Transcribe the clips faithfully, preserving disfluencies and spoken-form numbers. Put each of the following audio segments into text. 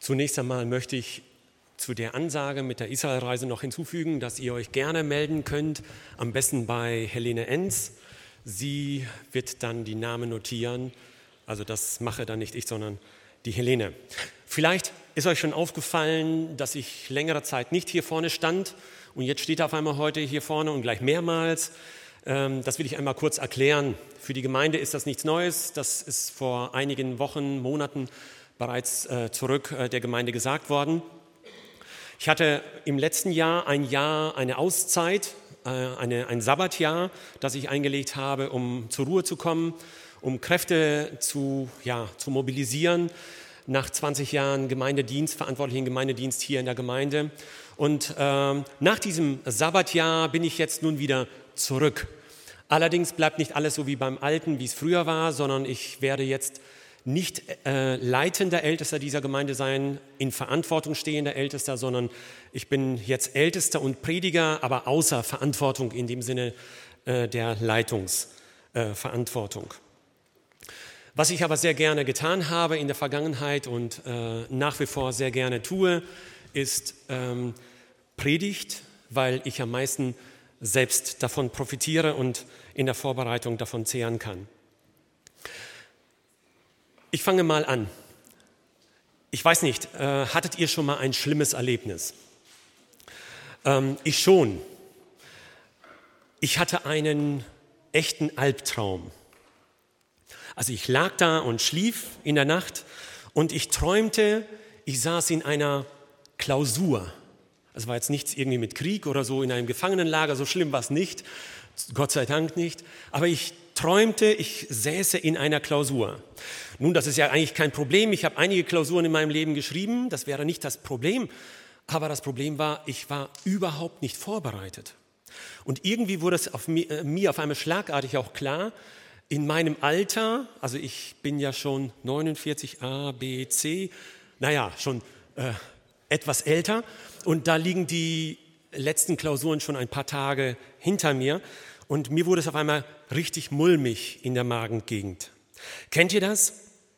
Zunächst einmal möchte ich zu der Ansage mit der Israelreise noch hinzufügen, dass ihr euch gerne melden könnt, am besten bei Helene Enz. Sie wird dann die Namen notieren, also das mache dann nicht ich, sondern die Helene. Vielleicht ist euch schon aufgefallen, dass ich längere Zeit nicht hier vorne stand und jetzt steht er auf einmal heute hier vorne und gleich mehrmals. Das will ich einmal kurz erklären. Für die Gemeinde ist das nichts Neues, das ist vor einigen Wochen, Monaten bereits zurück der Gemeinde gesagt worden. Ich hatte im letzten Jahr ein Jahr eine Auszeit, eine, ein Sabbatjahr, das ich eingelegt habe, um zur Ruhe zu kommen, um Kräfte zu, ja, zu mobilisieren nach zwanzig Jahren Gemeindedienst, verantwortlichen Gemeindedienst hier in der Gemeinde. Und äh, nach diesem Sabbatjahr bin ich jetzt nun wieder zurück. Allerdings bleibt nicht alles so wie beim Alten, wie es früher war, sondern ich werde jetzt nicht äh, leitender Ältester dieser Gemeinde sein, in Verantwortung stehender Ältester, sondern ich bin jetzt Ältester und Prediger, aber außer Verantwortung in dem Sinne äh, der Leitungsverantwortung. Äh, Was ich aber sehr gerne getan habe in der Vergangenheit und äh, nach wie vor sehr gerne tue, ist ähm, Predigt, weil ich am meisten selbst davon profitiere und in der Vorbereitung davon zehren kann. Ich fange mal an. Ich weiß nicht, äh, hattet ihr schon mal ein schlimmes Erlebnis? Ähm, ich schon. Ich hatte einen echten Albtraum. Also ich lag da und schlief in der Nacht und ich träumte, ich saß in einer Klausur. Es war jetzt nichts irgendwie mit Krieg oder so in einem Gefangenenlager, so schlimm war es nicht, Gott sei Dank nicht. Aber ich träumte, ich säße in einer Klausur. Nun, das ist ja eigentlich kein Problem. Ich habe einige Klausuren in meinem Leben geschrieben, das wäre nicht das Problem. Aber das Problem war, ich war überhaupt nicht vorbereitet. Und irgendwie wurde es auf mir, äh, mir auf einmal schlagartig auch klar, in meinem Alter, also ich bin ja schon neunundvierzig, A, B, C, naja, schon äh, etwas älter und da liegen die letzten Klausuren schon ein paar Tage hinter mir und mir wurde es auf einmal richtig mulmig in der Magengegend. Kennt ihr das?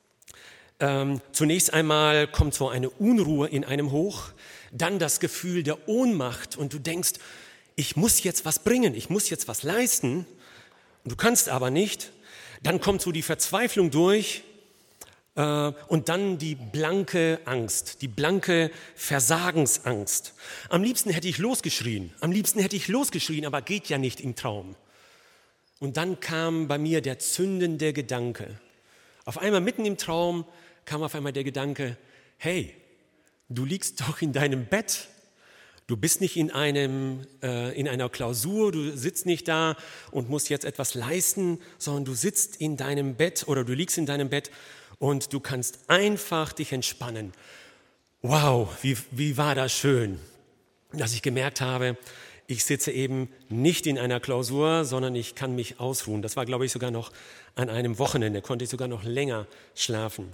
Ähm, zunächst einmal kommt so eine Unruhe in einem hoch, dann das Gefühl der Ohnmacht und du denkst, ich muss jetzt was bringen, ich muss jetzt was leisten und du kannst aber nicht. Dann kommt so die Verzweiflung durch äh, und dann die blanke Angst, die blanke Versagensangst. Am liebsten hätte ich losgeschrien, am liebsten hätte ich losgeschrien, aber geht ja nicht im Traum. Und dann kam bei mir der zündende Gedanke. Auf einmal mitten im Traum kam auf einmal der Gedanke, hey, du liegst doch in deinem Bett. Du bist nicht in, einem, äh, in einer Klausur, du sitzt nicht da und musst jetzt etwas leisten, sondern du sitzt in deinem Bett oder du liegst in deinem Bett und du kannst einfach dich entspannen. Wow, wie, wie war das schön, dass ich gemerkt habe, ich sitze eben nicht in einer Klausur, sondern ich kann mich ausruhen. Das war, glaube ich, sogar noch an einem Wochenende, konnte ich sogar noch länger schlafen.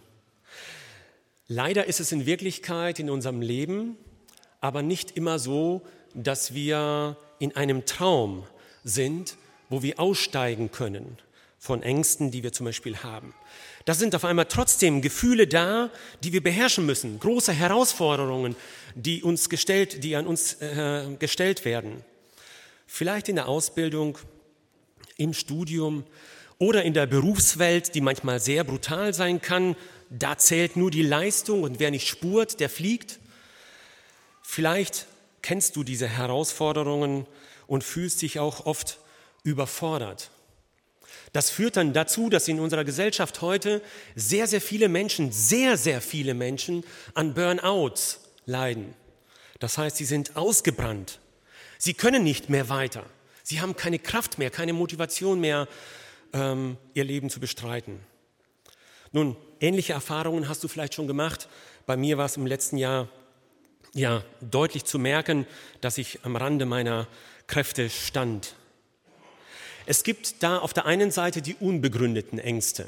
Leider ist es in Wirklichkeit in unserem Leben aber nicht immer so, dass wir in einem Traum sind, wo wir aussteigen können von Ängsten, die wir zum Beispiel haben. Da sind auf einmal trotzdem Gefühle da, die wir beherrschen müssen, große Herausforderungen, die uns gestellt, die an uns äh, gestellt werden. Vielleicht in der Ausbildung, im Studium oder in der Berufswelt, die manchmal sehr brutal sein kann. Da zählt nur die Leistung und wer nicht spurt, der fliegt. Vielleicht kennst du diese Herausforderungen und fühlst dich auch oft überfordert. Das führt dann dazu, dass in unserer Gesellschaft heute sehr, sehr viele Menschen, sehr, sehr viele Menschen an Burnouts leiden. Das heißt, sie sind ausgebrannt. Sie können nicht mehr weiter. Sie haben keine Kraft mehr, keine Motivation mehr, ähm, ihr Leben zu bestreiten. Nun, ähnliche Erfahrungen hast du vielleicht schon gemacht. Bei mir war es im letzten Jahr ja, deutlich zu merken, dass ich am Rande meiner Kräfte stand. Es gibt da auf der einen Seite die unbegründeten Ängste,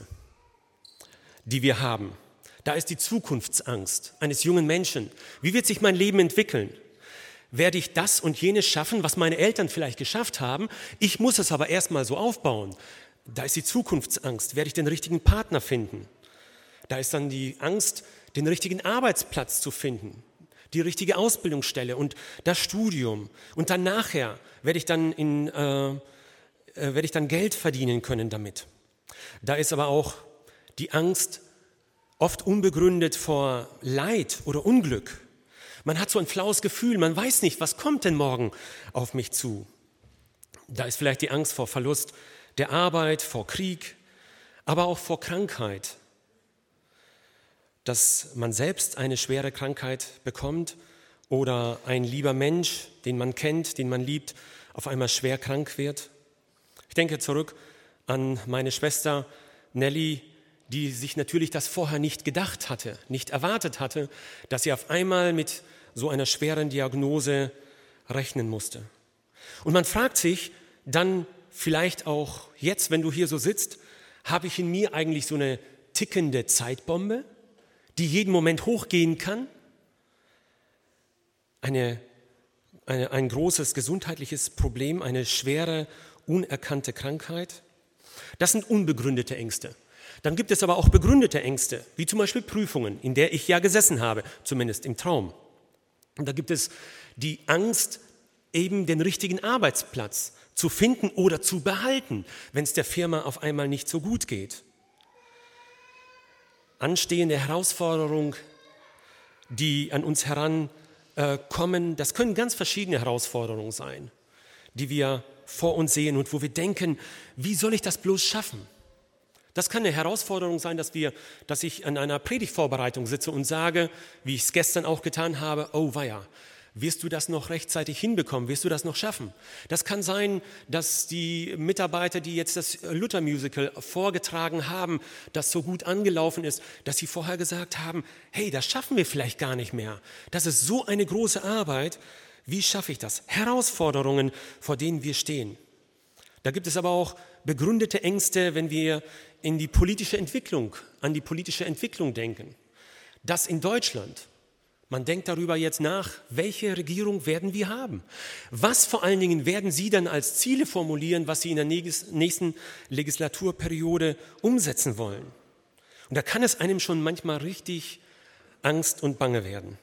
die wir haben. Da ist die Zukunftsangst eines jungen Menschen. Wie wird sich mein Leben entwickeln? Werde ich das und jenes schaffen, was meine Eltern vielleicht geschafft haben? Ich muss es aber erstmal so aufbauen. Da ist die Zukunftsangst. Werde ich den richtigen Partner finden? Da ist dann die Angst, den richtigen Arbeitsplatz zu finden, die richtige Ausbildungsstelle und das Studium. Und dann nachher werde ich dann, in, äh, äh, werde ich dann Geld verdienen können damit. Da ist aber auch die Angst, oft unbegründet vor Leid oder Unglück. Man hat so ein flaues Gefühl, man weiß nicht, was kommt denn morgen auf mich zu. Da ist vielleicht die Angst vor Verlust der Arbeit, vor Krieg, aber auch vor Krankheit. Dass man selbst eine schwere Krankheit bekommt oder ein lieber Mensch, den man kennt, den man liebt, auf einmal schwer krank wird. Ich denke zurück an meine Schwester Nelly, die sich natürlich das vorher nicht gedacht hatte, nicht erwartet hatte, dass sie auf einmal mit so einer schweren Diagnose rechnen musste. Und man fragt sich dann vielleicht auch jetzt, wenn du hier so sitzt, habe ich in mir eigentlich so eine tickende Zeitbombe, die jeden Moment hochgehen kann? Eine, eine, ein großes gesundheitliches Problem, eine schwere, unerkannte Krankheit? Das sind unbegründete Ängste. Dann gibt es aber auch begründete Ängste, wie zum Beispiel Prüfungen, in der ich ja gesessen habe, zumindest im Traum. Und da gibt es die Angst, eben den richtigen Arbeitsplatz zu finden oder zu behalten, wenn es der Firma auf einmal nicht so gut geht. Anstehende Herausforderungen, die an uns herankommen, das können ganz verschiedene Herausforderungen sein, die wir vor uns sehen und wo wir denken, wie soll ich das bloß schaffen? Das kann eine Herausforderung sein, dass, wir, dass ich an einer Predigtvorbereitung sitze und sage, wie ich es gestern auch getan habe, oh weia, wirst du das noch rechtzeitig hinbekommen? Wirst du das noch schaffen? Das kann sein, dass die Mitarbeiter, die jetzt das Luther-Musical vorgetragen haben, das so gut angelaufen ist, dass sie vorher gesagt haben, hey, das schaffen wir vielleicht gar nicht mehr. Das ist so eine große Arbeit. Wie schaffe ich das? Herausforderungen, vor denen wir stehen. Da gibt es aber auch begründete Ängste, wenn wir in die politische Entwicklung, an die politische Entwicklung denken. Das in Deutschland. Man denkt darüber jetzt nach, welche Regierung werden wir haben? Was vor allen Dingen werden Sie dann als Ziele formulieren, was Sie in der nächsten Legislaturperiode umsetzen wollen? Und da kann es einem schon manchmal richtig Angst und Bange werden.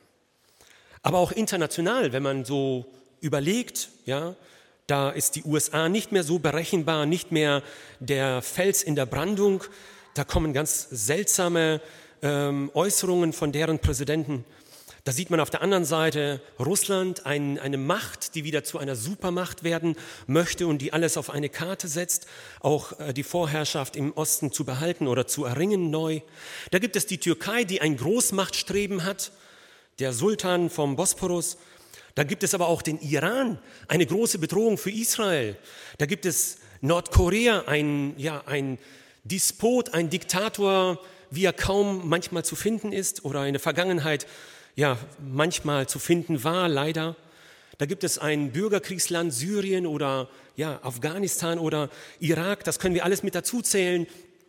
Aber auch international, wenn man so überlegt, ja, da ist die U S A nicht mehr so berechenbar, nicht mehr der Fels in der Brandung. Da kommen ganz seltsame ähm, Äußerungen von deren Präsidenten. Da sieht man auf der anderen Seite Russland, ein, eine Macht, die wieder zu einer Supermacht werden möchte und die alles auf eine Karte setzt, auch äh, die Vorherrschaft im Osten zu behalten oder zu erringen neu. Da gibt es die Türkei, die ein Großmachtstreben hat, der Sultan vom Bosporus. Da gibt es aber auch den Iran, eine große Bedrohung für Israel. Da gibt es Nordkorea, ein, ja, ein Despot, ein Diktator, wie er kaum manchmal zu finden ist oder in der Vergangenheit ja, manchmal zu finden war, leider. Da gibt es ein Bürgerkriegsland, Syrien oder ja, Afghanistan oder Irak, das können wir alles mit dazu zählen,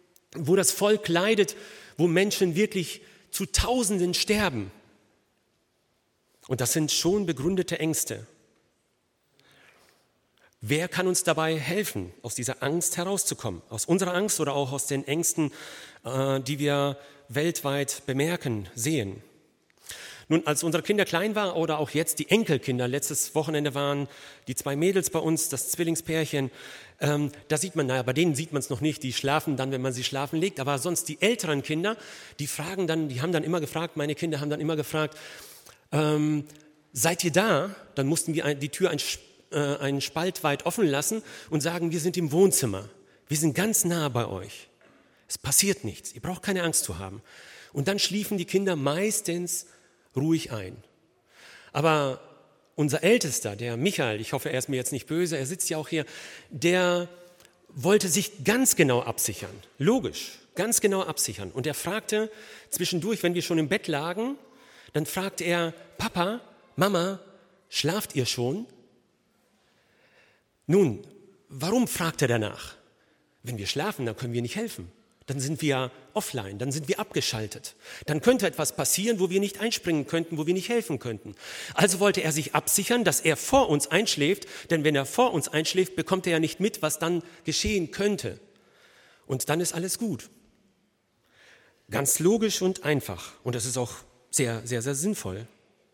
wo das Volk leidet, wo Menschen wirklich zu Tausenden sterben. Und das sind schon begründete Ängste. Wer kann uns dabei helfen, aus dieser Angst herauszukommen? Aus unserer Angst oder auch aus den Ängsten, äh, die wir weltweit bemerken, sehen? Nun, als unsere Kinder klein waren oder auch jetzt die Enkelkinder, letztes Wochenende waren die zwei Mädels bei uns, das Zwillingspärchen, ähm, da sieht man, naja, bei denen sieht man es noch nicht, die schlafen dann, wenn man sie schlafen legt, aber sonst die älteren Kinder, die fragen dann, die haben dann immer gefragt, meine Kinder haben dann immer gefragt, ähm, seid ihr da? Dann mussten wir ein, die Tür ein, äh, einen Spalt weit offen lassen und sagen, wir sind im Wohnzimmer, wir sind ganz nah bei euch, es passiert nichts, ihr braucht keine Angst zu haben. Und dann schliefen die Kinder meistens ruhig ein. Aber unser Ältester, der Michael, ich hoffe, er ist mir jetzt nicht böse, er sitzt ja auch hier, der wollte sich ganz genau absichern. Logisch, ganz genau absichern. Und er fragte zwischendurch, wenn wir schon im Bett lagen, dann fragte er, Papa, Mama, schlaft ihr schon? Nun, warum fragt er danach? Wenn wir schlafen, dann können wir nicht helfen. Dann sind wir offline, dann sind wir abgeschaltet. Dann könnte etwas passieren, wo wir nicht einspringen könnten, wo wir nicht helfen könnten. Also wollte er sich absichern, dass er vor uns einschläft, denn wenn er vor uns einschläft, bekommt er ja nicht mit, was dann geschehen könnte. Und dann ist alles gut. Ganz logisch und einfach. Und das ist auch sehr, sehr, sehr sinnvoll.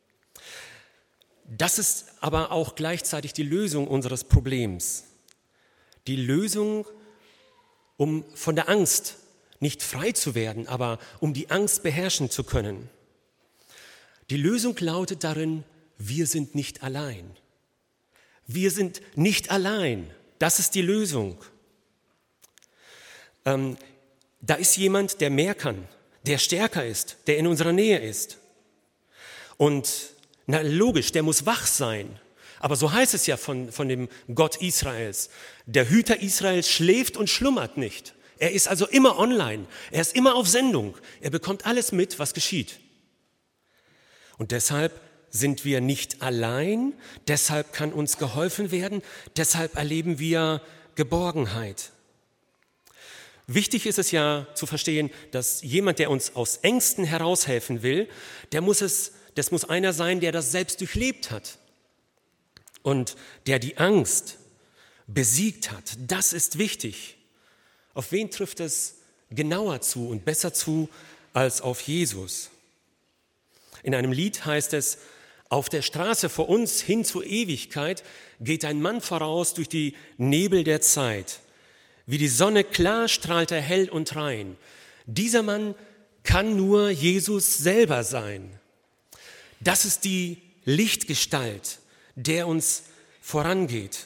Das ist aber auch gleichzeitig die Lösung unseres Problems. Die Lösung, um von der Angst nicht frei zu werden, aber um die Angst beherrschen zu können. Die Lösung lautet darin, wir sind nicht allein. Wir sind nicht allein. Das ist die Lösung. Ähm, da ist jemand, der mehr kann, der stärker ist, der in unserer Nähe ist. Und na logisch, der muss wach sein. Aber so heißt es ja von, von dem Gott Israels. Der Hüter Israels schläft und schlummert nicht. Er ist also immer online. Er ist immer auf Sendung. Er bekommt alles mit, was geschieht. Und deshalb sind wir nicht allein. Deshalb kann uns geholfen werden. Deshalb erleben wir Geborgenheit. Wichtig ist es ja zu verstehen, dass jemand, der uns aus Ängsten heraushelfen will, der muss es, das muss einer sein, der das selbst durchlebt hat und der die Angst besiegt hat. Das ist wichtig. Auf wen trifft es genauer zu und besser zu als auf Jesus? In einem Lied heißt es, auf der Straße vor uns hin zur Ewigkeit geht ein Mann voraus durch die Nebel der Zeit. Wie die Sonne klar strahlt er hell und rein. Dieser Mann kann nur Jesus selber sein. Das ist die Lichtgestalt, der uns vorangeht.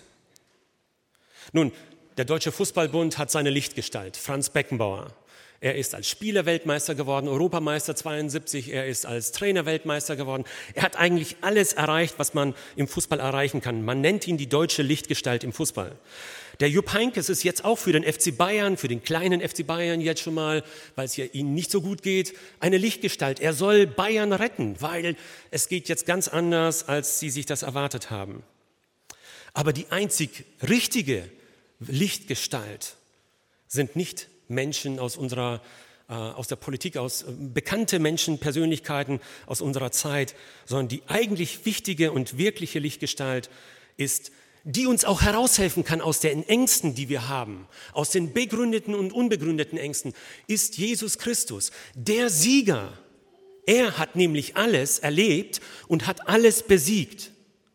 Nun, der Deutsche Fußballbund hat seine Lichtgestalt, Franz Beckenbauer. Er ist als Spieler Weltmeister geworden, Europameister zweiundsiebzig, er ist als Trainer Weltmeister geworden. Er hat eigentlich alles erreicht, was man im Fußball erreichen kann. Man nennt ihn die deutsche Lichtgestalt im Fußball. Der Jupp Heynckes ist jetzt auch für den F C Bayern, für den kleinen F C Bayern jetzt schon mal, weil es ja ihnen nicht so gut geht, eine Lichtgestalt. Er soll Bayern retten, weil es geht jetzt ganz anders, als sie sich das erwartet haben. Aber die einzig richtige Lichtgestalt sind nicht Menschen aus unserer, äh, aus der Politik, aus äh, bekannte Menschen, Persönlichkeiten aus unserer Zeit, sondern die eigentlich wichtige und wirkliche Lichtgestalt ist, die uns auch heraushelfen kann aus den Ängsten, die wir haben, aus den begründeten und unbegründeten Ängsten, ist Jesus Christus, der Sieger. Er hat nämlich alles erlebt und hat alles besiegt.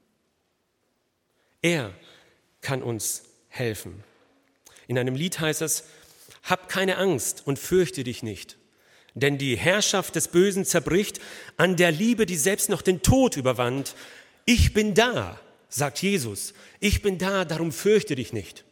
Er kann uns helfen. In einem Lied heißt es, hab keine Angst und fürchte dich nicht, denn die Herrschaft des Bösen zerbricht an der Liebe, die selbst noch den Tod überwand. Ich bin da, sagt Jesus, ich bin da, darum fürchte dich nicht.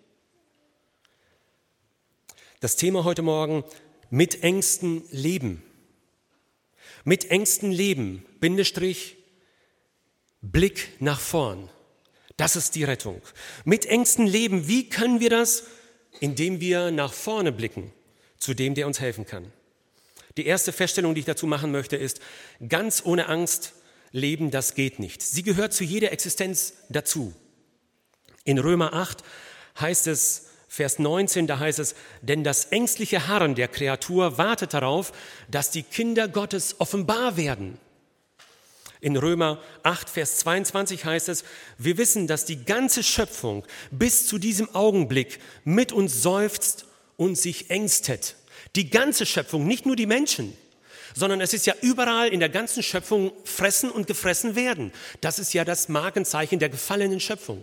Das Thema heute Morgen, mit Ängsten leben. Mit Ängsten leben, Bindestrich, Blick nach vorn. Das ist die Rettung. Mit Ängsten leben, wie können wir das? Indem wir nach vorne blicken, zu dem, der uns helfen kann. Die erste Feststellung, die ich dazu machen möchte, ist, ganz ohne Angst leben, das geht nicht. Sie gehört zu jeder Existenz dazu. In Römer acht heißt es, Vers neunzehn, da heißt es, denn das ängstliche Harren der Kreatur wartet darauf, dass die Kinder Gottes offenbar werden. In Römer acht, Vers zweiundzwanzig heißt es, wir wissen, dass die ganze Schöpfung bis zu diesem Augenblick mit uns seufzt und sich ängstet. Die ganze Schöpfung, nicht nur die Menschen, sondern es ist ja überall in der ganzen Schöpfung fressen und gefressen werden. Das ist ja das Markenzeichen der gefallenen Schöpfung.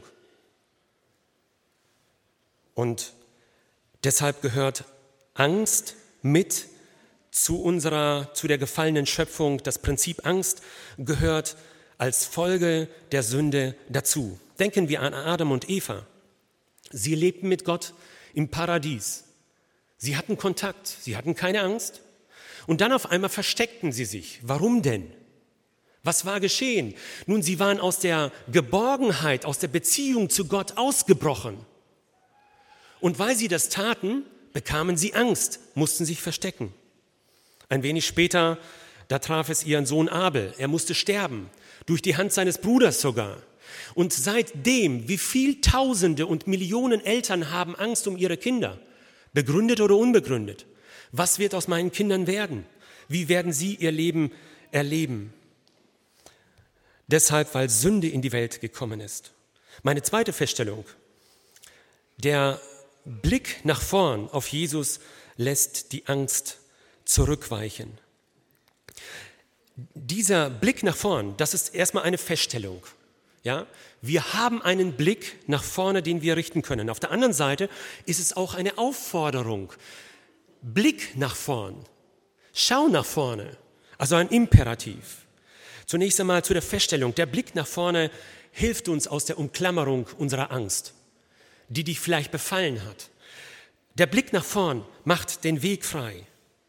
Und deshalb gehört Angst mit zu unserer, zu der gefallenen Schöpfung. Das Prinzip Angst gehört als Folge der Sünde dazu. Denken wir an Adam und Eva. Sie lebten mit Gott im Paradies. Sie hatten Kontakt, sie hatten keine Angst. Und dann auf einmal versteckten sie sich. Warum denn? Was war geschehen? Nun, sie waren aus der Geborgenheit, aus der Beziehung zu Gott ausgebrochen. Und weil sie das taten, bekamen sie Angst, mussten sich verstecken. Ein wenig später, da traf es ihren Sohn Abel. Er musste sterben, durch die Hand seines Bruders sogar. Und seitdem, wie viel Tausende und Millionen Eltern haben Angst um ihre Kinder, begründet oder unbegründet. Was wird aus meinen Kindern werden? Wie werden sie ihr Leben erleben? Deshalb, weil Sünde in die Welt gekommen ist. Meine zweite Feststellung, der Blick nach vorn auf Jesus lässt die Angst zurückweichen. Dieser Blick nach vorn, das ist erstmal eine Feststellung. Ja? Wir haben einen Blick nach vorne, den wir richten können. Auf der anderen Seite ist es auch eine Aufforderung. Blick nach vorn. Schau nach vorne. Also ein Imperativ. Zunächst einmal zu der Feststellung. Der Blick nach vorne hilft uns aus der Umklammerung unserer Angst, die dich vielleicht befallen hat. Der Blick nach vorn macht den Weg frei.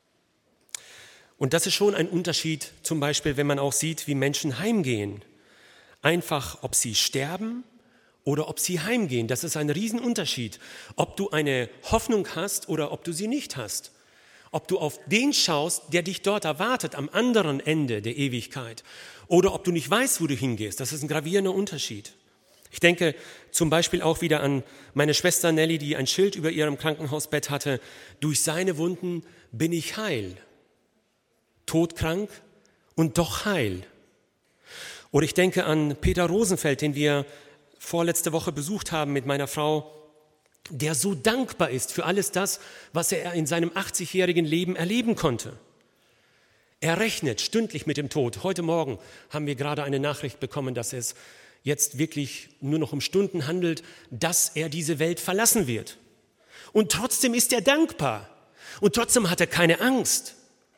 Und das ist schon ein Unterschied, zum Beispiel, wenn man auch sieht, wie Menschen heimgehen. Einfach, ob sie sterben oder ob sie heimgehen. Das ist ein Riesenunterschied. Ob du eine Hoffnung hast oder ob du sie nicht hast. Ob du auf den schaust, der dich dort erwartet, am anderen Ende der Ewigkeit. Oder ob du nicht weißt, wo du hingehst. Das ist ein gravierender Unterschied. Ich denke zum Beispiel auch wieder an meine Schwester Nelly, die ein Schild über ihrem Krankenhausbett hatte. Durch seine Wunden bin ich heil. Todkrank und doch heil. Oder ich denke an Peter Rosenfeld, den wir vorletzte Woche besucht haben mit meiner Frau, der so dankbar ist für alles das, was er in seinem achtzigjährigen Leben erleben konnte. Er rechnet stündlich mit dem Tod. Heute Morgen haben wir gerade eine Nachricht bekommen, dass es jetzt wirklich nur noch um Stunden handelt, dass er diese Welt verlassen wird. Und trotzdem ist er dankbar. Und trotzdem hat er keine Angst.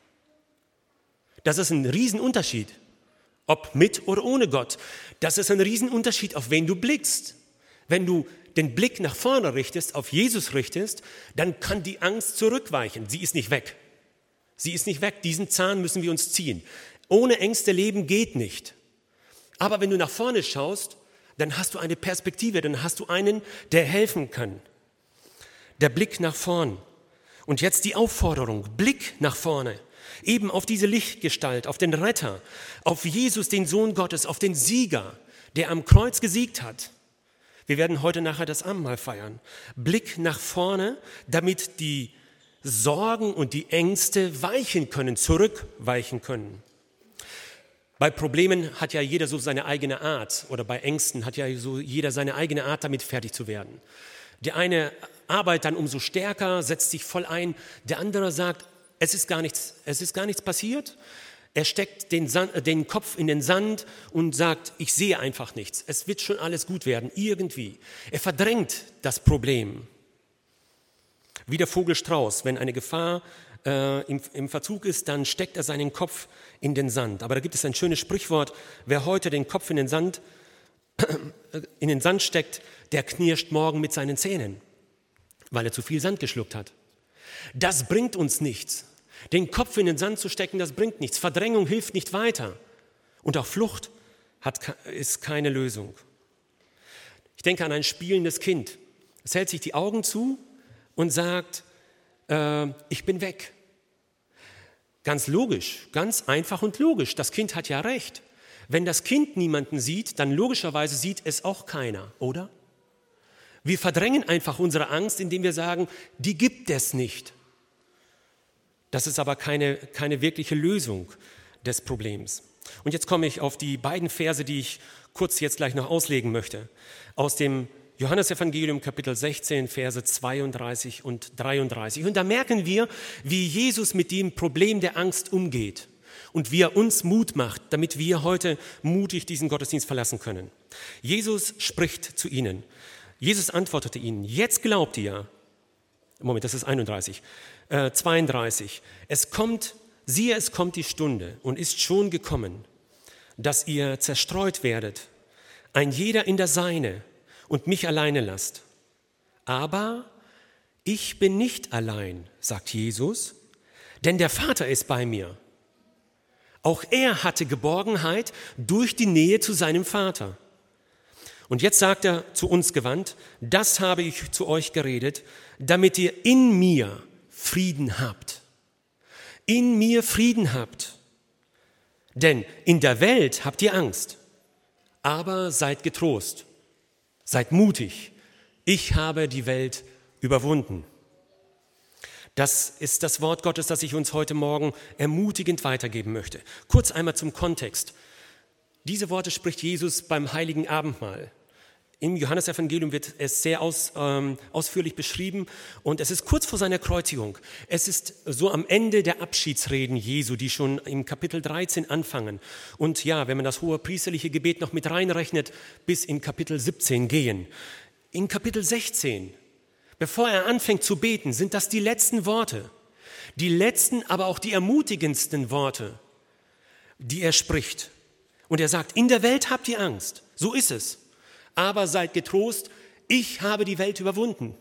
Das ist ein Riesenunterschied, ob mit oder ohne Gott. Das ist ein Riesenunterschied, auf wen du blickst. Wenn du den Blick nach vorne richtest, auf Jesus richtest, dann kann die Angst zurückweichen. Sie ist nicht weg. Sie ist nicht weg. Diesen Zahn müssen wir uns ziehen. Ohne Ängste leben geht nicht. Aber wenn du nach vorne schaust, dann hast du eine Perspektive, dann hast du einen, der helfen kann. Der Blick nach vorn. Und jetzt die Aufforderung, Blick nach vorne. Eben auf diese Lichtgestalt, auf den Retter, auf Jesus, den Sohn Gottes, auf den Sieger, der am Kreuz gesiegt hat. Wir werden heute nachher das Abendmahl feiern. Blick nach vorne, damit die Sorgen und die Ängste weichen können, zurückweichen können. Bei Problemen hat ja jeder so seine eigene Art, oder bei Ängsten hat ja so jeder seine eigene Art, damit fertig zu werden. Der eine arbeitet dann umso stärker, setzt sich voll ein, der andere sagt, Es ist gar nichts, es ist gar nichts passiert. Er steckt den, Sand, den Kopf in den Sand und sagt, ich sehe einfach nichts. Es wird schon alles gut werden, irgendwie. Er verdrängt das Problem. Wie der Vogel Strauß, wenn eine Gefahr äh, im, im Verzug ist, dann steckt er seinen Kopf in den Sand. Aber da gibt es ein schönes Sprichwort, wer heute den Kopf in den Sand, in den Sand steckt, der knirscht morgen mit seinen Zähnen, weil er zu viel Sand geschluckt hat. Das bringt uns nichts. Den Kopf in den Sand zu stecken, das bringt nichts. Verdrängung hilft nicht weiter. Und auch Flucht hat, ist keine Lösung. Ich denke an ein spielendes Kind. Es hält sich die Augen zu und sagt, äh, ich bin weg. Ganz logisch, ganz einfach und logisch. Das Kind hat ja recht. Wenn das Kind niemanden sieht, dann logischerweise sieht es auch keiner, oder? Wir verdrängen einfach unsere Angst, indem wir sagen, die gibt es nicht. Das ist aber keine, keine wirkliche Lösung des Problems. Und jetzt komme ich auf die beiden Verse, die ich kurz jetzt gleich noch auslegen möchte. Aus dem Johannesevangelium Kapitel sechzehn, Verse zweiunddreißig und dreiunddreißig. Und da merken wir, wie Jesus mit dem Problem der Angst umgeht und wie er uns Mut macht, damit wir heute mutig diesen Gottesdienst verlassen können. Jesus spricht zu ihnen. Jesus antwortete ihnen, jetzt glaubt ihr, Moment, das ist einunddreißig, äh, zweiunddreißig, es kommt, siehe, es kommt die Stunde und ist schon gekommen, dass ihr zerstreut werdet, ein jeder in der Seine und mich alleine lasst. Aber ich bin nicht allein, sagt Jesus, denn der Vater ist bei mir. Auch er hatte Geborgenheit durch die Nähe zu seinem Vater. Und jetzt sagt er zu uns gewandt, das habe ich zu euch geredet, damit ihr in mir Frieden habt. In mir Frieden habt. Denn in der Welt habt ihr Angst, aber seid getrost, seid mutig. Ich habe die Welt überwunden. Das ist das Wort Gottes, das ich uns heute Morgen ermutigend weitergeben möchte. Kurz einmal zum Kontext. Diese Worte spricht Jesus beim Heiligen Abendmahl. Im Johannesevangelium wird es sehr aus, ähm, ausführlich beschrieben und es ist kurz vor seiner Kreuzigung. Es ist so am Ende der Abschiedsreden Jesu, die schon im Kapitel dreizehn anfangen. Und ja, wenn man das hohe priesterliche Gebet noch mit reinrechnet, bis in Kapitel siebzehn gehen. In Kapitel sechzehn, bevor er anfängt zu beten, sind das die letzten Worte. Die letzten, aber auch die ermutigendsten Worte, die er spricht. Und er sagt, in der Welt habt ihr Angst, so ist es. Aber seid getrost, ich habe die Welt überwunden.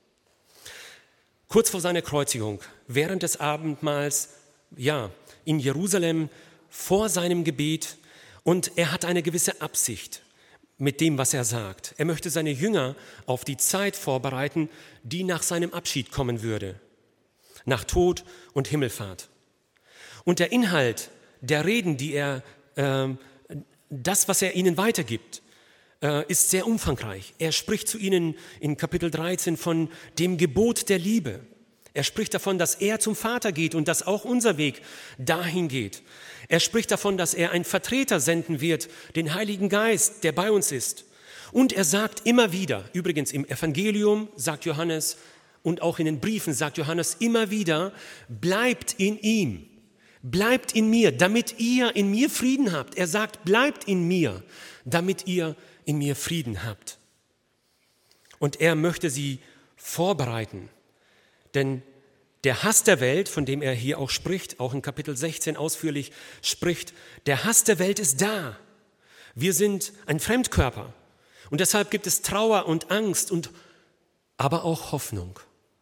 Kurz vor seiner Kreuzigung, während des Abendmahls, ja, in Jerusalem, vor seinem Gebet, und er hat eine gewisse Absicht mit dem, was er sagt. Er möchte seine Jünger auf die Zeit vorbereiten, die nach seinem Abschied kommen würde, nach Tod und Himmelfahrt. Und der Inhalt der Reden, die er, äh, das, was er ihnen weitergibt, ist sehr umfangreich. Er spricht zu ihnen in Kapitel dreizehn von dem Gebot der Liebe. Er spricht davon, dass er zum Vater geht und dass auch unser Weg dahin geht. Er spricht davon, dass er einen Vertreter senden wird, den Heiligen Geist, der bei uns ist. Und er sagt immer wieder, übrigens im Evangelium sagt Johannes und auch in den Briefen sagt Johannes immer wieder, bleibt in ihm, bleibt in mir, damit ihr in mir Frieden habt. Er sagt, bleibt in mir, damit ihr in mir Frieden habt. Und er möchte sie vorbereiten. Denn der Hass der Welt, von dem er hier auch spricht, auch in Kapitel sechzehn ausführlich spricht, der Hass der Welt ist da. Wir sind ein Fremdkörper. Und deshalb gibt es Trauer und Angst, und aber auch Hoffnung.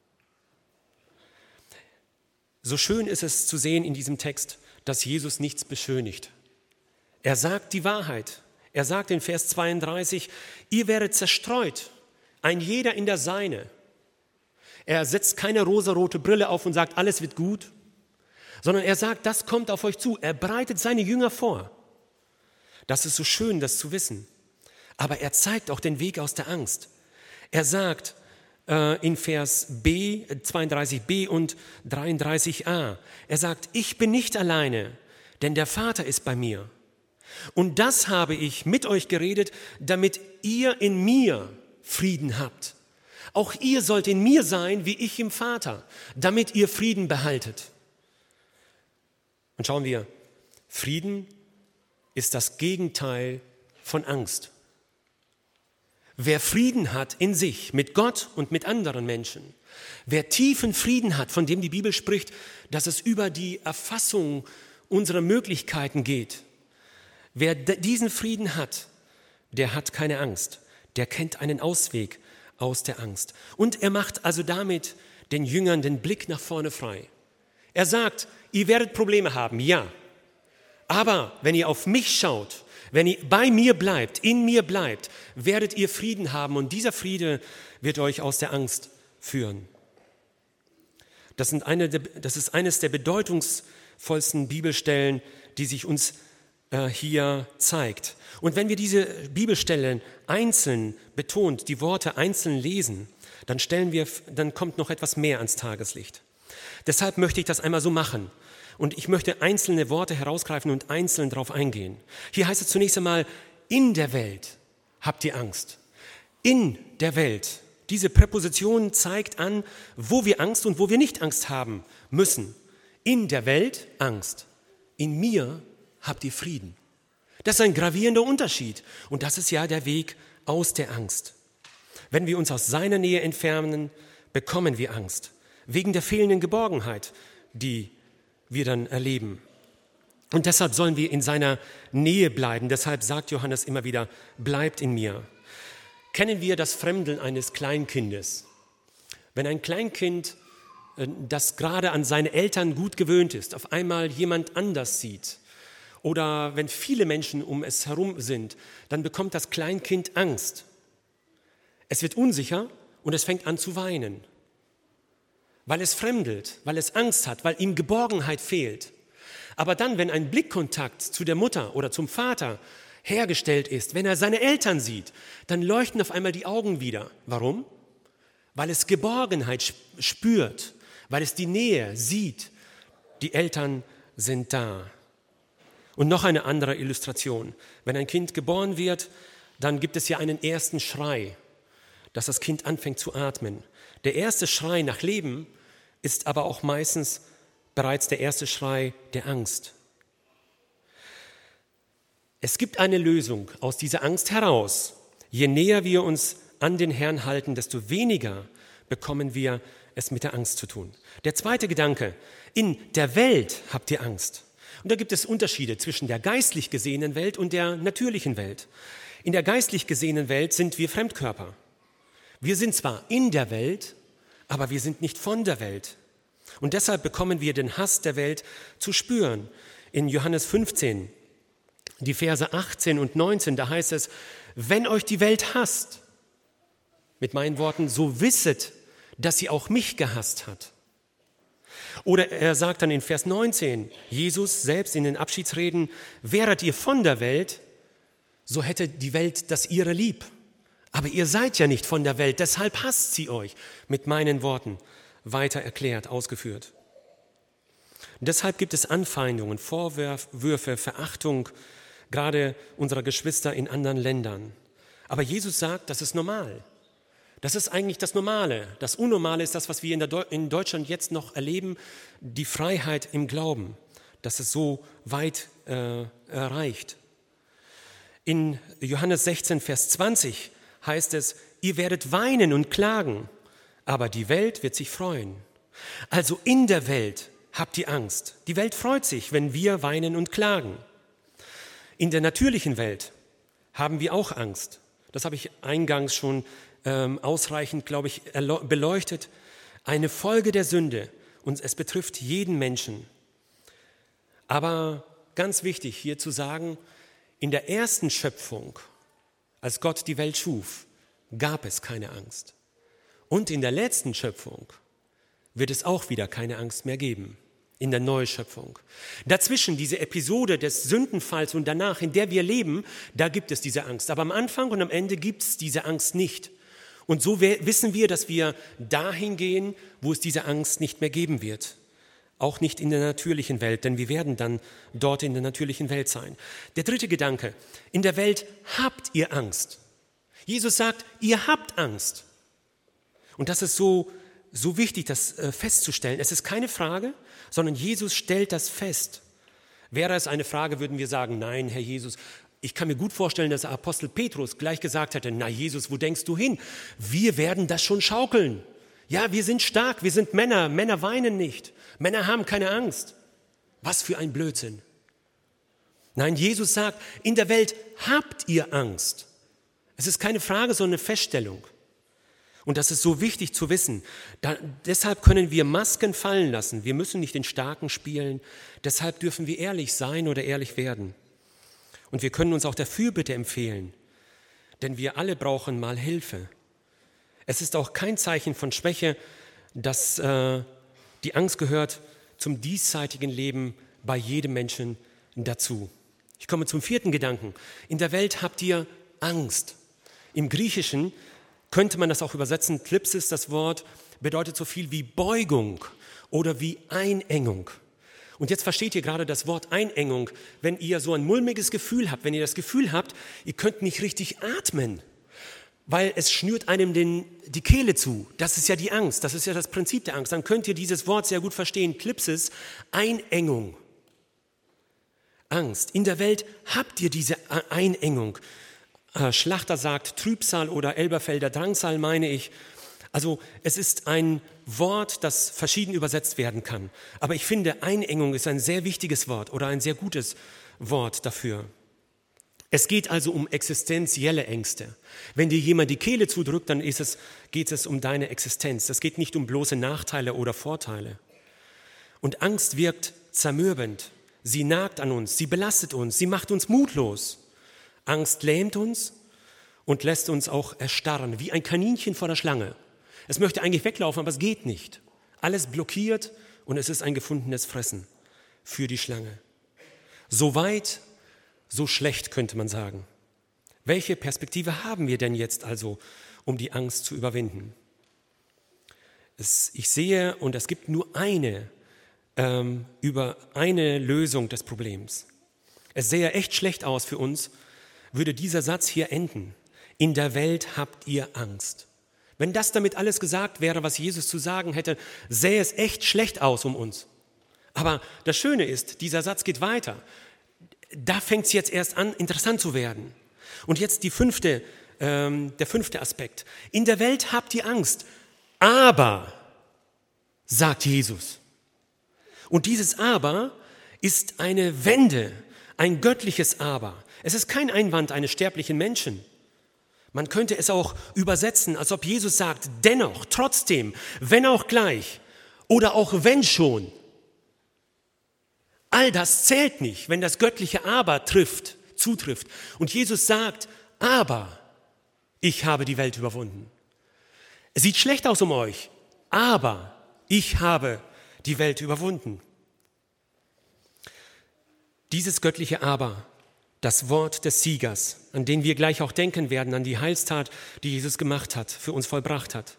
So schön ist es zu sehen in diesem Text, dass Jesus nichts beschönigt. Er sagt die Wahrheit. Er sagt in Vers zweiunddreißig, ihr werdet zerstreut, ein jeder in der Seine. Er setzt keine rosarote Brille auf und sagt, alles wird gut, sondern er sagt, das kommt auf euch zu. Er bereitet seine Jünger vor. Das ist so schön, das zu wissen. Aber er zeigt auch den Weg aus der Angst. Er sagt äh, in Vers B, zweiunddreißig b und dreiunddreißig a, er sagt, ich bin nicht alleine, denn der Vater ist bei mir. Und das habe ich mit euch geredet, damit ihr in mir Frieden habt. Auch ihr sollt in mir sein, wie ich im Vater, damit ihr Frieden behaltet. Und schauen wir, Frieden ist das Gegenteil von Angst. Wer Frieden hat in sich, mit Gott und mit anderen Menschen, wer tiefen Frieden hat, von dem die Bibel spricht, dass es über die Erfassung unserer Möglichkeiten geht, wer diesen Frieden hat, der hat keine Angst, der kennt einen Ausweg aus der Angst. Und er macht also damit den Jüngern den Blick nach vorne frei. Er sagt, ihr werdet Probleme haben, ja, aber wenn ihr auf mich schaut, wenn ihr bei mir bleibt, in mir bleibt, werdet ihr Frieden haben, und dieser Friede wird euch aus der Angst führen. Das, sind eine, das ist eines der bedeutungsvollsten Bibelstellen, die sich uns hier zeigt. Und wenn wir diese Bibelstellen einzeln betont, die Worte einzeln lesen, dann stellen wir, dann kommt noch etwas mehr ans Tageslicht. Deshalb möchte ich das einmal so machen. Und ich möchte einzelne Worte herausgreifen und einzeln darauf eingehen. Hier heißt es zunächst einmal, in der Welt habt ihr Angst. In der Welt. Diese Präposition zeigt an, wo wir Angst und wo wir nicht Angst haben müssen. In der Welt Angst. In mir habt ihr Frieden. Das ist ein gravierender Unterschied. Und das ist ja der Weg aus der Angst. Wenn wir uns aus seiner Nähe entfernen, bekommen wir Angst. Wegen der fehlenden Geborgenheit, die wir dann erleben. Und deshalb sollen wir in seiner Nähe bleiben. Deshalb sagt Johannes immer wieder, bleibt in mir. Kennen wir das Fremdeln eines Kleinkindes? Wenn ein Kleinkind, das gerade an seine Eltern gut gewöhnt ist, auf einmal jemand anders sieht, oder wenn viele Menschen um es herum sind, dann bekommt das Kleinkind Angst. Es wird unsicher und es fängt an zu weinen, weil es fremdelt, weil es Angst hat, weil ihm Geborgenheit fehlt. Aber dann, wenn ein Blickkontakt zu der Mutter oder zum Vater hergestellt ist, wenn er seine Eltern sieht, dann leuchten auf einmal die Augen wieder. Warum? Weil es Geborgenheit spürt, weil es die Nähe sieht. Die Eltern sind da. Und noch eine andere Illustration. Wenn ein Kind geboren wird, dann gibt es ja einen ersten Schrei, dass das Kind anfängt zu atmen. Der erste Schrei nach Leben ist aber auch meistens bereits der erste Schrei der Angst. Es gibt eine Lösung aus dieser Angst heraus. Je näher wir uns an den Herrn halten, desto weniger bekommen wir es mit der Angst zu tun. Der zweite Gedanke, in der Welt habt ihr Angst. Und da gibt es Unterschiede zwischen der geistlich gesehenen Welt und der natürlichen Welt. In der geistlich gesehenen Welt sind wir Fremdkörper. Wir sind zwar in der Welt, aber wir sind nicht von der Welt. Und deshalb bekommen wir den Hass der Welt zu spüren. In Johannes fünfzehn, die Verse achtzehn und neunzehn, da heißt es, wenn euch die Welt hasst, mit meinen Worten, so wisset, dass sie auch mich gehasst hat. Oder er sagt dann in Vers neunzehn, Jesus selbst in den Abschiedsreden, wäret ihr von der Welt, so hätte die Welt das ihre lieb. Aber ihr seid ja nicht von der Welt, deshalb hasst sie euch, mit meinen Worten weiter erklärt, ausgeführt. Und deshalb gibt es Anfeindungen, Vorwürfe, Verachtung, gerade unserer Geschwister in anderen Ländern. Aber Jesus sagt, das ist normal. Das ist eigentlich das Normale. Das Unnormale ist das, was wir in, der Deu- in Deutschland jetzt noch erleben, die Freiheit im Glauben, dass es so weit äh, erreicht. In Johannes sechzehn, Vers zwanzig heißt es, ihr werdet weinen und klagen, aber die Welt wird sich freuen. Also in der Welt habt ihr Angst. Die Welt freut sich, wenn wir weinen und klagen. In der natürlichen Welt haben wir auch Angst. Das habe ich eingangs schon ähm, ausreichend, glaube ich, beleuchtet. Eine Folge der Sünde und es betrifft jeden Menschen. Aber ganz wichtig hier zu sagen, in der ersten Schöpfung, als Gott die Welt schuf, gab es keine Angst. Und in der letzten Schöpfung wird es auch wieder keine Angst mehr geben. In der Neuschöpfung. Dazwischen diese Episode des Sündenfalls und danach, in der wir leben, da gibt es diese Angst. Aber am Anfang und am Ende gibt es diese Angst nicht. Und so wissen wir, dass wir dahin gehen, wo es diese Angst nicht mehr geben wird. Auch nicht in der natürlichen Welt, denn wir werden dann dort in der natürlichen Welt sein. Der dritte Gedanke, in der Welt habt ihr Angst. Jesus sagt, ihr habt Angst. Und das ist so, so wichtig, das festzustellen. Es ist keine Frage, sondern Jesus stellt das fest. Wäre es eine Frage, würden wir sagen, nein, Herr Jesus, ich kann mir gut vorstellen, dass der Apostel Petrus gleich gesagt hätte, na Jesus, wo denkst du hin? Wir werden das schon schaukeln. Ja, wir sind stark, wir sind Männer, Männer weinen nicht, Männer haben keine Angst. Was für ein Blödsinn. Nein, Jesus sagt, in der Welt habt ihr Angst. Es ist keine Frage, sondern eine Feststellung. Und das ist so wichtig zu wissen. Da, deshalb können wir Masken fallen lassen. Wir müssen nicht den Starken spielen. Deshalb dürfen wir ehrlich sein oder ehrlich werden. Und wir können uns auch der Fürbitte empfehlen. Denn wir alle brauchen mal Hilfe. Es ist auch kein Zeichen von Schwäche, dass äh, die Angst gehört zum diesseitigen Leben bei jedem Menschen dazu. Ich komme zum vierten Gedanken. In der Welt habt ihr Angst. Im Griechischen könnte man das auch übersetzen, Klipsis, das Wort, bedeutet so viel wie Beugung oder wie Einengung. Und jetzt versteht ihr gerade das Wort Einengung, wenn ihr so ein mulmiges Gefühl habt, wenn ihr das Gefühl habt, ihr könnt nicht richtig atmen, weil es schnürt einem den, die Kehle zu. Das ist ja die Angst, das ist ja das Prinzip der Angst. Dann könnt ihr dieses Wort sehr gut verstehen, Klipsis, Einengung. Angst. In der Welt habt ihr diese Einengung. Schlachter sagt Trübsal oder Elberfelder Drangsal, meine ich. Also es ist ein Wort, das verschieden übersetzt werden kann. Aber ich finde, Einengung ist ein sehr wichtiges Wort oder ein sehr gutes Wort dafür. Es geht also um existenzielle Ängste. Wenn dir jemand die Kehle zudrückt, dann ist es, geht es um deine Existenz. Es geht nicht um bloße Nachteile oder Vorteile. Und Angst wirkt zermürbend. Sie nagt an uns, sie belastet uns, sie macht uns mutlos. Angst lähmt uns und lässt uns auch erstarren, wie ein Kaninchen vor der Schlange. Es möchte eigentlich weglaufen, aber es geht nicht. Alles blockiert und es ist ein gefundenes Fressen für die Schlange. So weit, so schlecht, könnte man sagen. Welche Perspektive haben wir denn jetzt also, um die Angst zu überwinden? Es, ich sehe, und es gibt nur eine, ähm, über eine Lösung des Problems. Es sähe echt schlecht aus für uns, würde dieser Satz hier enden. In der Welt habt ihr Angst. Wenn das damit alles gesagt wäre, was Jesus zu sagen hätte, sähe es echt schlecht aus um uns. Aber das Schöne ist, dieser Satz geht weiter. Da fängt es jetzt erst an, interessant zu werden. Und jetzt die fünfte, ähm, der fünfte Aspekt. In der Welt habt ihr Angst, aber, sagt Jesus. Und dieses Aber ist eine Wende, ein göttliches Aber. Es ist kein Einwand eines sterblichen Menschen. Man könnte es auch übersetzen, als ob Jesus sagt, dennoch, trotzdem, wenn auch gleich oder auch wenn schon. All das zählt nicht, wenn das göttliche Aber trifft, zutrifft. Und Jesus sagt, aber ich habe die Welt überwunden. Es sieht schlecht aus um euch, aber ich habe die Welt überwunden. Dieses göttliche Aber, das Wort des Siegers, an den wir gleich auch denken werden, an die Heilstat, die Jesus gemacht hat, für uns vollbracht hat.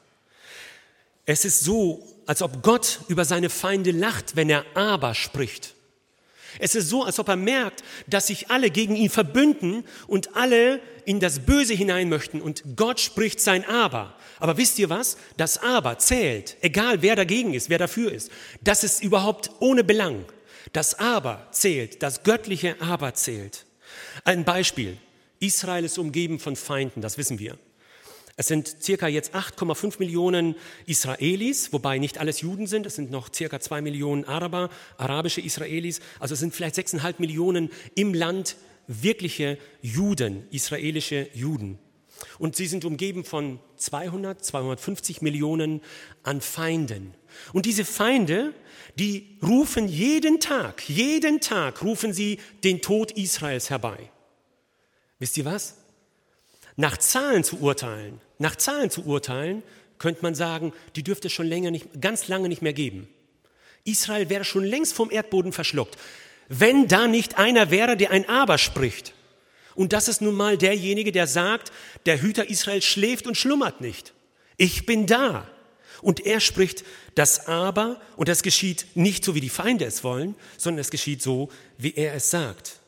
Es ist so, als ob Gott über seine Feinde lacht, wenn er aber spricht. Es ist so, als ob er merkt, dass sich alle gegen ihn verbünden und alle in das Böse hinein möchten und Gott spricht sein Aber. Aber wisst ihr was? Das Aber zählt, egal wer dagegen ist, wer dafür ist. Das ist überhaupt ohne Belang. Das Aber zählt, das göttliche Aber zählt. Ein Beispiel. Israel ist umgeben von Feinden, das wissen wir. Es sind circa jetzt acht Komma fünf Millionen Israelis, wobei nicht alles Juden sind. Es sind noch circa zwei Millionen Araber, arabische Israelis. Also es sind vielleicht sechs Komma fünf Millionen im Land wirkliche Juden, israelische Juden. Und sie sind umgeben von zweihundert, zweihundertfünfzig Millionen an Feinden. Und diese Feinde, die rufen jeden Tag, jeden Tag rufen sie den Tod Israels herbei. Wisst ihr was? Nach Zahlen zu urteilen, nach Zahlen zu urteilen, könnte man sagen, die dürfte es schon länger nicht, ganz lange nicht mehr geben. Israel wäre schon längst vom Erdboden verschluckt, wenn da nicht einer wäre, der ein Aber spricht. Und das ist nun mal derjenige, der sagt, der Hüter Israels schläft und schlummert nicht. Ich bin da. Und er spricht das Aber, und das geschieht nicht so, wie die Feinde es wollen, sondern es geschieht so, wie er es sagt.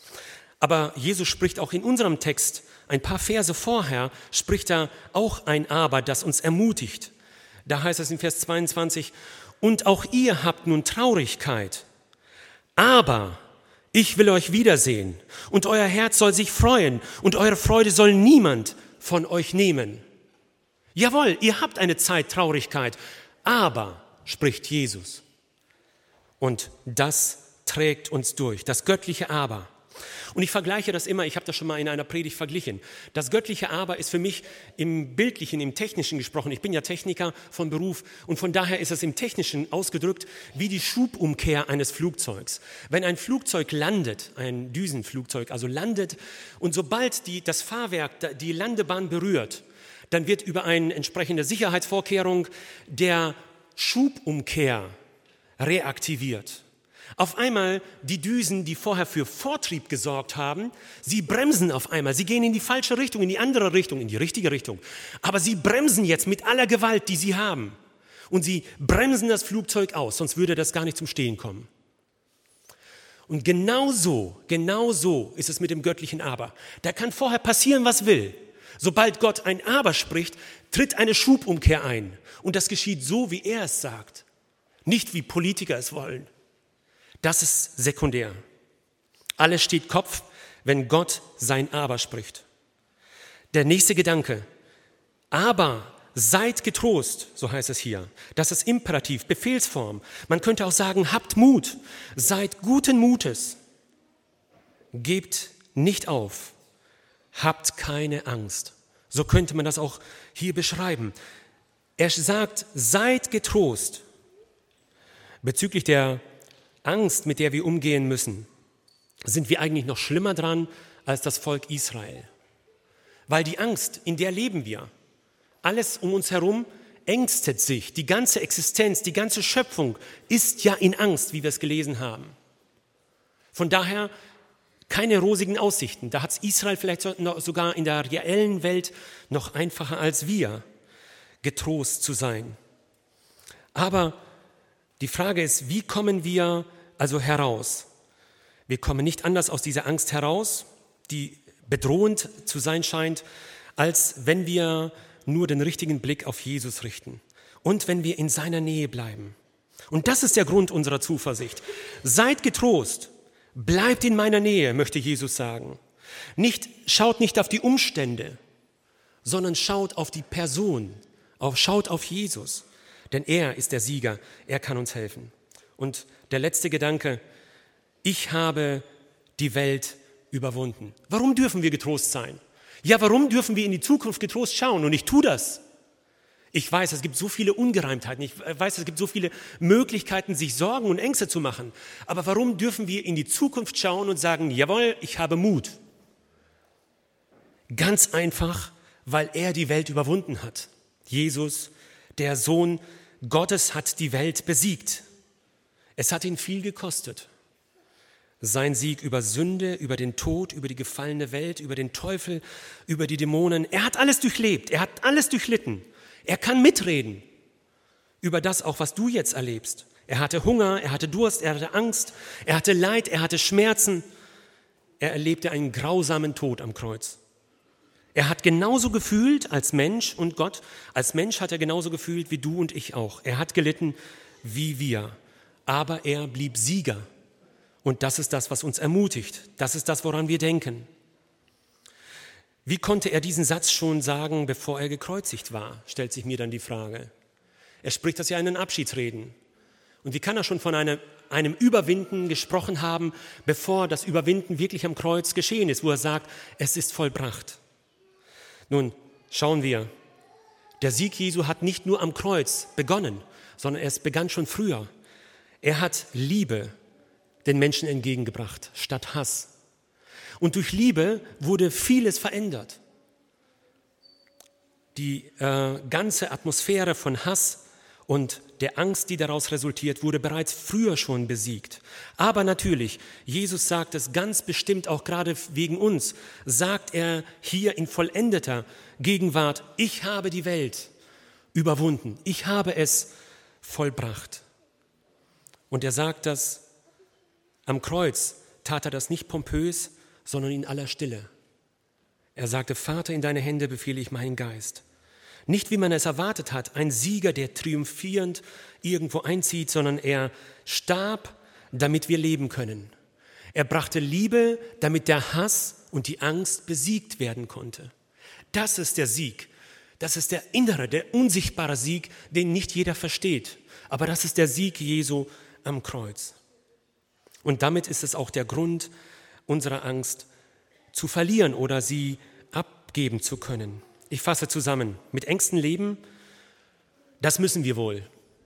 Aber Jesus spricht auch in unserem Text, ein paar Verse vorher, spricht er auch ein Aber, das uns ermutigt. Da heißt es in Vers zweiundzwanzig, und auch ihr habt nun Traurigkeit, aber ich will euch wiedersehen und euer Herz soll sich freuen und eure Freude soll niemand von euch nehmen. Jawohl, ihr habt eine Zeit Traurigkeit, aber, spricht Jesus. Und das trägt uns durch, das göttliche Aber. Und ich vergleiche das immer, ich habe das schon mal in einer Predigt verglichen. Das göttliche Aber ist für mich im Bildlichen, im Technischen gesprochen. Ich bin ja Techniker von Beruf und von daher ist es im Technischen ausgedrückt wie die Schubumkehr eines Flugzeugs. Wenn ein Flugzeug landet, ein Düsenflugzeug also landet und sobald die, das Fahrwerk die Landebahn berührt, dann wird über eine entsprechende Sicherheitsvorkehrung der Schubumkehr reaktiviert. Auf einmal die Düsen, die vorher für Vortrieb gesorgt haben, sie bremsen auf einmal. Sie gehen in die falsche Richtung, in die andere Richtung, in die richtige Richtung. Aber sie bremsen jetzt mit aller Gewalt, die sie haben. Und sie bremsen das Flugzeug aus, sonst würde das gar nicht zum Stehen kommen. Und genau so, genau so ist es mit dem göttlichen Aber. Da kann vorher passieren, was will. Sobald Gott ein Aber spricht, tritt eine Schubumkehr ein. Und das geschieht so, wie er es sagt. Nicht wie Politiker es wollen. Das ist sekundär. Alles steht Kopf, wenn Gott sein Aber spricht. Der nächste Gedanke. Aber seid getrost, so heißt es hier. Das ist Imperativ, Befehlsform. Man könnte auch sagen, habt Mut, seid guten Mutes. Gebt nicht auf, habt keine Angst. So könnte man das auch hier beschreiben. Er sagt, seid getrost. Bezüglich der Angst, mit der wir umgehen müssen, sind wir eigentlich noch schlimmer dran als das Volk Israel. Weil die Angst, in der leben wir. Alles um uns herum ängstet sich. Die ganze Existenz, die ganze Schöpfung ist ja in Angst, wie wir es gelesen haben. Von daher keine rosigen Aussichten. Da hat es Israel vielleicht sogar in der reellen Welt noch einfacher als wir, getrost zu sein. Aber die Frage ist, wie kommen wir also heraus? Wir kommen nicht anders aus dieser Angst heraus. Die bedrohend zu sein scheint, als wenn wir nur den richtigen Blick auf Jesus richten und wenn wir in seiner Nähe bleiben. Und das ist der Grund unserer Zuversicht. Seid getrost, bleibt in meiner Nähe, möchte Jesus sagen. Nicht, schaut nicht auf die Umstände, sondern schaut auf die Person, auf, schaut auf Jesus. Denn er ist der Sieger, er kann uns helfen. Und der letzte Gedanke, ich habe die Welt überwunden. Warum dürfen wir getrost sein? Ja, warum dürfen wir in die Zukunft getrost schauen? Und ich tue das. Ich weiß, es gibt so viele Ungereimtheiten. Ich weiß, es gibt so viele Möglichkeiten, sich Sorgen und Ängste zu machen. Aber warum dürfen wir in die Zukunft schauen und sagen, jawohl, ich habe Mut? Ganz einfach, weil er die Welt überwunden hat. Jesus, der Sohn Gottes, hat die Welt besiegt. Es hat ihn viel gekostet. Sein Sieg über Sünde, über den Tod, über die gefallene Welt, über den Teufel, über die Dämonen. Er hat alles durchlebt, er hat alles durchlitten. Er kann mitreden über das auch, was du jetzt erlebst. Er hatte Hunger, er hatte Durst, er hatte Angst, er hatte Leid, er hatte Schmerzen. Er erlebte einen grausamen Tod am Kreuz. Er hat genauso gefühlt als Mensch und Gott, als Mensch hat er genauso gefühlt wie du und ich auch. Er hat gelitten wie wir, aber er blieb Sieger. Und das ist das, was uns ermutigt. Das ist das, woran wir denken. Wie konnte er diesen Satz schon sagen, bevor er gekreuzigt war, stellt sich mir dann die Frage. Er spricht das ja in den Abschiedsreden. Und wie kann er schon von einem, einem Überwinden gesprochen haben, bevor das Überwinden wirklich am Kreuz geschehen ist, wo er sagt, es ist vollbracht. Nun, schauen wir, der Sieg Jesu hat nicht nur am Kreuz begonnen, sondern es begann schon früher. Er hat Liebe den Menschen entgegengebracht, statt Hass. Und durch Liebe wurde vieles verändert. Die äh, ganze Atmosphäre von Hass und der Angst, die daraus resultiert, wurde bereits früher schon besiegt. Aber natürlich, Jesus sagt es ganz bestimmt auch gerade wegen uns, sagt er hier in vollendeter Gegenwart, ich habe die Welt überwunden, ich habe es vollbracht. Und er sagt das, am Kreuz tat er das nicht pompös, sondern in aller Stille. Er sagte, Vater, in deine Hände befehle ich meinen Geist. Nicht, wie man es erwartet hat, ein Sieger, der triumphierend irgendwo einzieht, sondern er starb, damit wir leben können. Er brachte Liebe, damit der Hass und die Angst besiegt werden konnte. Das ist der Sieg. Das ist der innere, der unsichtbare Sieg, den nicht jeder versteht. Aber das ist der Sieg Jesu am Kreuz. Und damit ist es auch der Grund unserer Angst zu verlieren oder sie abgeben zu können. Ich fasse zusammen. Mit Ängsten leben, das müssen wir wohl.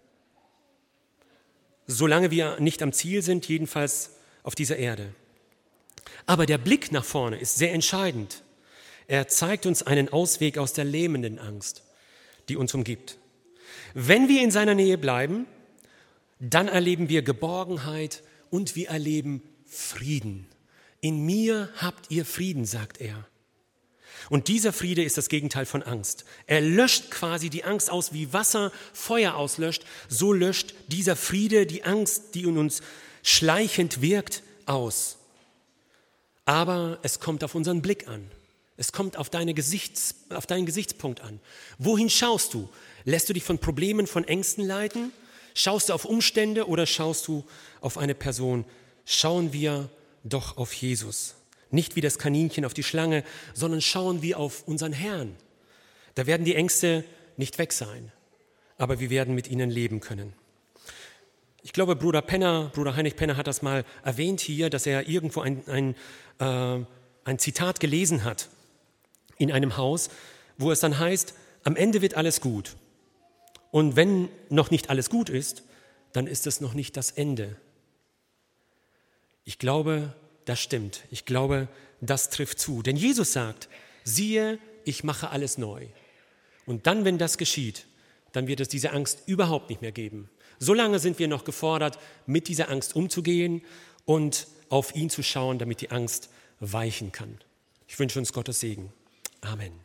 Solange wir nicht am Ziel sind, jedenfalls auf dieser Erde. Aber der Blick nach vorne ist sehr entscheidend. Er zeigt uns einen Ausweg aus der lähmenden Angst, die uns umgibt. Wenn wir in seiner Nähe bleiben, dann erleben wir Geborgenheit und wir erleben Frieden. In mir habt ihr Frieden, sagt er. Und dieser Friede ist das Gegenteil von Angst. Er löscht quasi die Angst aus, wie Wasser Feuer auslöscht. So löscht dieser Friede die Angst, die in uns schleichend wirkt, aus. Aber es kommt auf unseren Blick an. Es kommt auf, deine Gesichts, auf deinen Gesichtspunkt an. Wohin schaust du? Lässt du dich von Problemen, von Ängsten leiten? Schaust du auf Umstände oder schaust du auf eine Person? Schauen wir doch auf Jesus. Nicht wie das Kaninchen auf die Schlange, sondern schauen wir auf unseren Herrn. Da werden die Ängste nicht weg sein, aber wir werden mit ihnen leben können. Ich glaube, Bruder Penner, Bruder Heinrich Penner hat das mal erwähnt hier, dass er irgendwo ein, ein, äh, ein Zitat gelesen hat in einem Haus, wo es dann heißt, am Ende wird alles gut. Und wenn noch nicht alles gut ist, dann ist es noch nicht das Ende. Ich glaube, das stimmt. Ich glaube, das trifft zu. Denn Jesus sagt, siehe, ich mache alles neu. Und dann, wenn das geschieht, dann wird es diese Angst überhaupt nicht mehr geben. Solange sind wir noch gefordert, mit dieser Angst umzugehen und auf ihn zu schauen, damit die Angst weichen kann. Ich wünsche uns Gottes Segen. Amen.